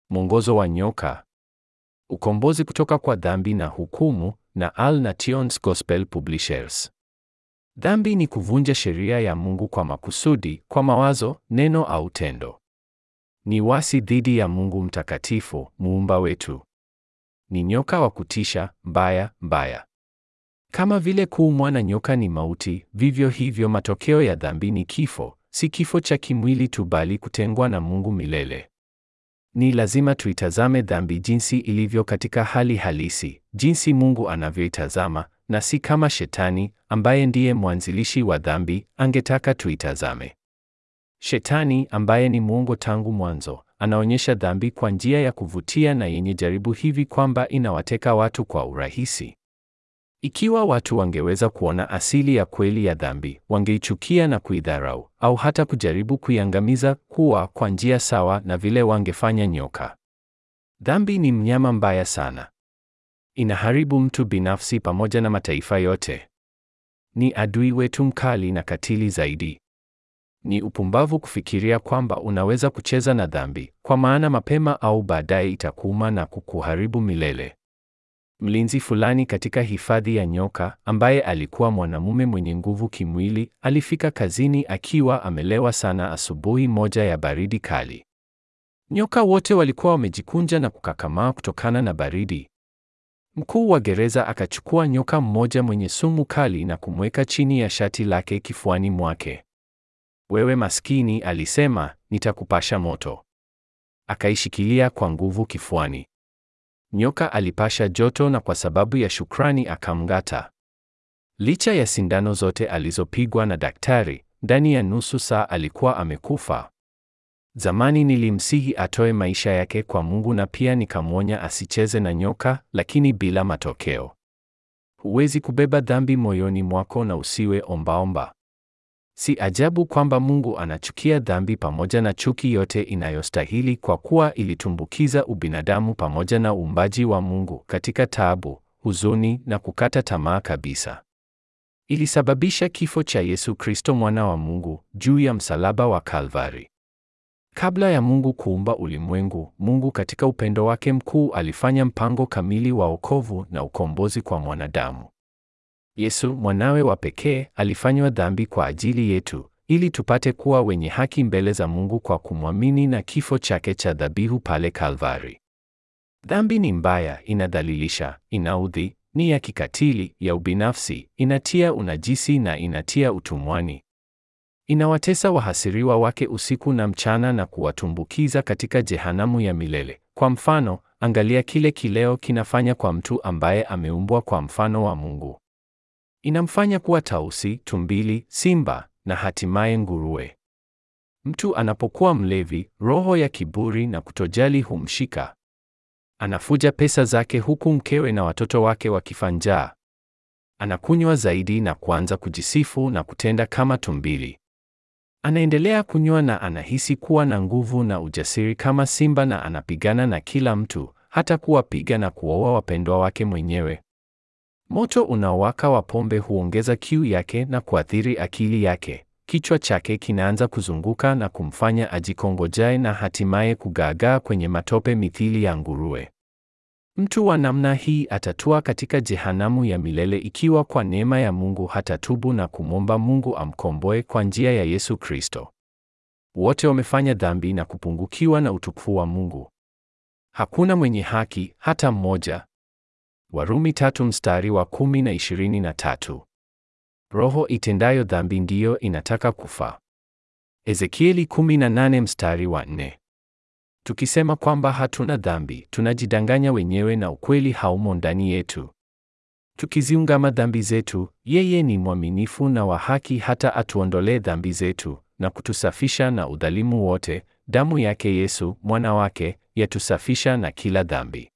Mwongozo wa nyoka. Ukombozi kutoka kwa dhambi na hukumu, na Al Nations Gospel Publishers. Dhambi ni kuvunja sheria ya Mungu kwa makusudi, kwa mawazo, neno au tendo. Ni uasi dhidi ya Mungu mtakatifu, muumba wetu. Ni nyoka wa kutisha, mbaya. Kama vile kuumwa na nyoka ni mauti, vivyo hivyo matokeo ya dhambi ni kifo, si kifo cha kimwili tu bali kutengwa na Mungu milele. Ni lazima tuitazame dhambi jinsi ilivyo katika hali halisi, jinsi Mungu anavyoitazama, na si kama Shetani, ambaye ndiye mwanzilishi wa dhambi, angetaka tuitazame. Shetani, ambaye ni mwongo tangu mwanzo, anaonyesha dhambi kwa njia ya kuvutia na yenye jaribu hivi kwamba inawateka watu kwa urahisi. Ikiwa watu wangeweza kuona asili ya kweli ya dhambi, wangeichukia na kuidharau, au hata kujaribu kuiangamiza kwa njia sawa na vile wangefanya nyoka. Dhambi ni mnyama mbaya sana. Inaharibu mtu binafsi pamoja na mataifa yote. Ni adui wetu mkali na katili zaidi. Ni upumbavu kufikiria kwamba unaweza kucheza na dhambi, kwa maana mapema au baadaye itakuuma na kukuharibu milele. Mlinzi fulani katika hifadhi ya nyoka, ambaye alikuwa mwanamume mwenye nguvu kimwili, alifika kazini akiwa amelewa sana asubuhi moja ya baridi kali. Nyoka wote walikuwa wamejikunja na kukakamaa kutokana na baridi. Mkuu wa gereza akachukua nyoka mmoja mwenye sumu kali na kumweka chini ya shati lake kifuani mwake. "Wewe maskini," alisema, "nitakupasha moto." Akaishikilia kwa nguvu kifuani. Nyoka alipasha joto na kwa sababu ya shukrani akamng'ata. Licha ya sindano zote alizopigwa na daktari, ndani ya nusu saa alikuwa amekufa. Zamani nilimsihi atoe maisha yake kwa Mungu na pia nikamwonya asicheze na nyoka, lakini bila matokeo. Huwezi kubeba dhambi moyoni mwako na usiwe ombaomba. Si ajabu kwamba Mungu anachukia dhambi pamoja na chuki yote inayostahili, kwa kuwa ilitumbukiza ubinadamu pamoja na uumbaji wa Mungu katika taabu, huzuni na kukata tamaa kabisa. Ilisababisha kifo cha Yesu Kristo mwana wa Mungu juu ya msalaba wa Kalvari. Kabla ya Mungu kuumba ulimwengu, Mungu katika upendo wake mkuu alifanya mpango kamili wa wokovu na ukombozi kwa mwanadamu. Yesu mwanawe wa pekee alifanywa dhambi kwa ajili yetu, ili tupate kuwa wenye haki mbele za Mungu kwa kumwamini na kifo chake cha dhabihu pale Kalvari. Dhambi ni mbaya, inadhalilisha, inaudhi, ni ya kikatili, ya ubinafsi, inatia unajisi na inatia utumwani. Inawatesa wahasiriwa wake usiku na mchana na kuwatumbukiza katika jehanamu ya milele. Kwa mfano, angalia kile kileo kinafanya kwa mtu ambaye ameumbwa kwa mfano wa Mungu. Inamfanya kuwa tausi, tumbili, simba na hatimaye nguruwe. Mtu anapokuwa mlevi, roho ya kiburi na kutojali humshika. Anafuja pesa zake huku mkewe na watoto wake wakifa njaa. Anakunywa zaidi na kuanza kujisifu na kutenda kama tumbili. Anaendelea kunywa na anahisi kuwa na nguvu na ujasiri kama simba na anapigana na kila mtu, hata kuwapiga na kuwaua wapendwa wake mwenyewe. Moto unaowaka wa pombe huongeza kiu yake na kuathiri akili yake. Kichwa chake kinaanza kuzunguka na kumfanya ajikongojae na hatimaye kugaagaa kwenye matope mithili ya nguruwe. Mtu wa namna hii atatua katika jehanamu ya milele ikiwa kwa neema ya Mungu hatatubu na kumwomba Mungu amkomboe kwa njia ya Yesu Kristo. Wote wamefanya dhambi na kupungukiwa na utukufu wa Mungu. Hakuna mwenye haki, hata mmoja. Warumi 3 mstari wa 10 na 23. Roho itendayo dhambi ndiyo inataka kufa. Ezekieli 18 mstari wa 4. Tukisema kwamba hatuna dhambi, tunajidanganya wenyewe na ukweli haumo ndani yetu. Tukiziungama dhambi zetu, yeye ni mwaminifu na wa haki hata atuondolee dhambi zetu na kutusafisha na udhalimu wote. Damu yake Yesu, mwana wake, yatusafisha na kila dhambi.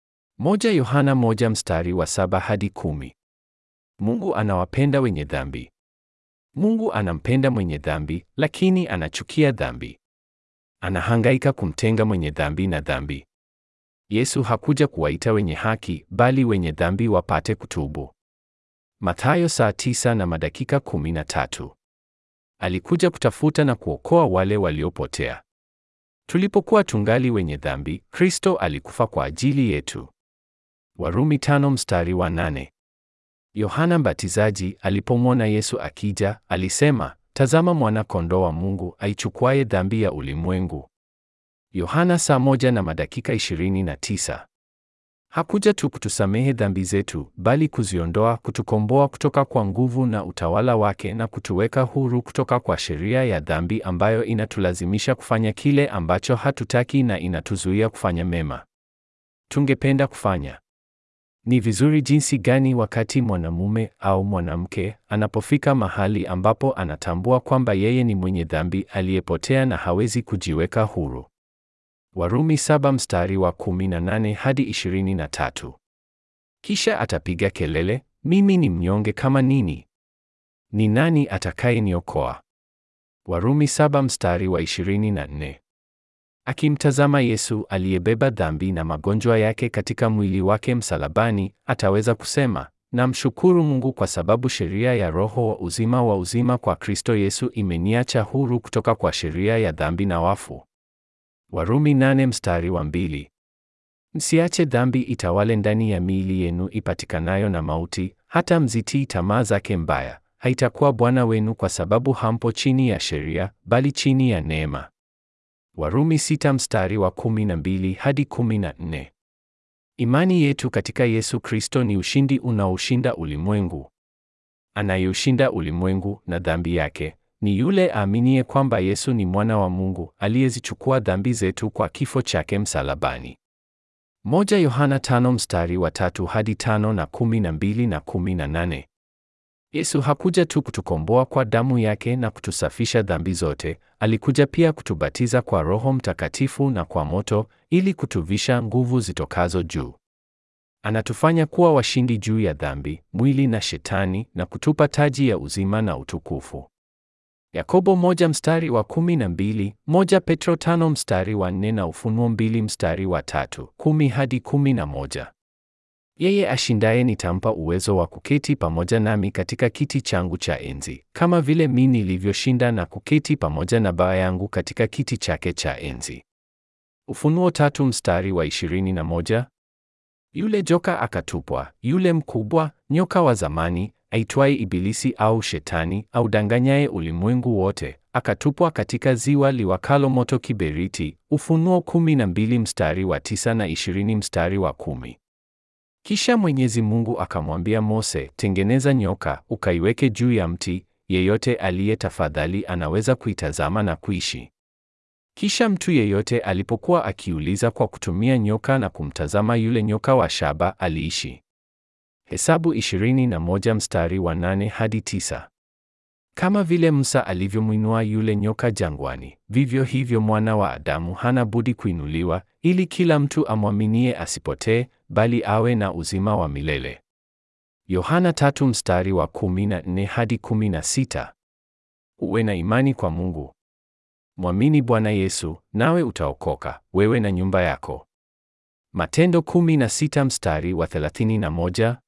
1 Yohana 1 mstari wa 7 hadi 10. Mungu anawapenda wenye dhambi. Mungu anampenda mwenye dhambi, lakini anachukia dhambi. Anahangaika kumtenga mwenye dhambi na dhambi. Yesu hakuja kuwaita wenye haki, bali wenye dhambi wapate kutubu. Mathayo saa 9 na madakika 13. Alikuja kutafuta na kuokoa wale waliopotea. Tulipokuwa tungali wenye dhambi, Kristo alikufa kwa ajili yetu. Warumi 5:8. Yohana Mbatizaji alipomwona Yesu akija, alisema, "Tazama mwana-kondoo wa Mungu aichukuaye dhambi ya ulimwengu." Yohana 1:29. Hakuja tu kutusamehe dhambi zetu, bali kuziondoa, kutukomboa kutoka kwa nguvu na utawala wake na kutuweka huru kutoka kwa sheria ya dhambi ambayo inatulazimisha kufanya kile ambacho hatutaki na inatuzuia kufanya mema tungependa kufanya. Ni vizuri jinsi gani wakati mwanamume au mwanamke anapofika mahali ambapo anatambua kwamba yeye ni mwenye dhambi aliyepotea na hawezi kujiweka huru. Warumi 7:18-23. Kisha atapiga kelele, "Mimi ni mnyonge kama nini? Ni nani atakayeniokoa?" Warumi 7:24. Akimtazama Yesu aliyebeba dhambi na magonjwa yake katika mwili wake msalabani, ataweza kusema, "Namshukuru Mungu kwa sababu sheria ya Roho wa uzima kwa Kristo Yesu imeniacha huru kutoka kwa sheria ya dhambi na wafu." Warumi 8:2. Msiache dhambi itawale ndani ya miili yenu ipatikanayo na mauti, hata mzitii tamaa zake mbaya. Haitakuwa Bwana wenu kwa sababu hampo chini ya sheria, bali chini ya neema. Warumi 6:12-14. Imani yetu katika Yesu Kristo ni ushindi unaoshinda ulimwengu. Anayeushinda ulimwengu na dhambi yake ni yule aaminiye kwamba Yesu ni mwana wa Mungu aliyezichukua dhambi zetu kwa kifo chake msalabani. 1 Yohana 5:3-5 na 12 na 18. Yesu hakuja tu kutukomboa kwa damu yake na kutusafisha dhambi zote, alikuja pia kutubatiza kwa Roho Mtakatifu na kwa moto ili kutuvisha nguvu zitokazo juu. Anatufanya kuwa washindi juu ya dhambi, mwili na Shetani na kutupa taji ya uzima na utukufu. Yakobo 1:12, 1 Petro 5:4 na Ufunuo 2:3, 10-11. Yeye ashindaye nitampa uwezo wa kuketi pamoja nami katika kiti changu cha enzi, kama vile mimi nilivyoshinda na kuketi pamoja na Baba yangu katika kiti chake cha enzi. Ufunuo 3:21. Yule joka akatupwa, yule mkubwa, nyoka wa zamani, aitwaye Ibilisi au Shetani, audanganyaye ulimwengu wote, akatupwa katika ziwa liwakalo moto kiberiti. Ufunuo 12:9 na 20:10. Kisha Mwenyezi Mungu akamwambia Mose, "Tengeneza nyoka, ukaiweke juu ya mti, yeyote aliye tafadhali anaweza kuitazama na kuishi." Kisha mtu yeyote alipokuwa akiuliza kwa kutumia nyoka na kumtazama yule nyoka wa shaba aliishi. Hesabu 21:8-9. Kama vile Musa alivyomwinua yule nyoka jangwani, vivyo hivyo Mwana wa Adamu hana budi kuinuliwa, ili kila mtu amwaminie asipotee, bali awe na uzima wa milele. Yohana 3:14-16. Uwe na imani kwa Mungu. Mwamini Bwana Yesu, nawe utaokoka, wewe na nyumba yako. Matendo 16:31.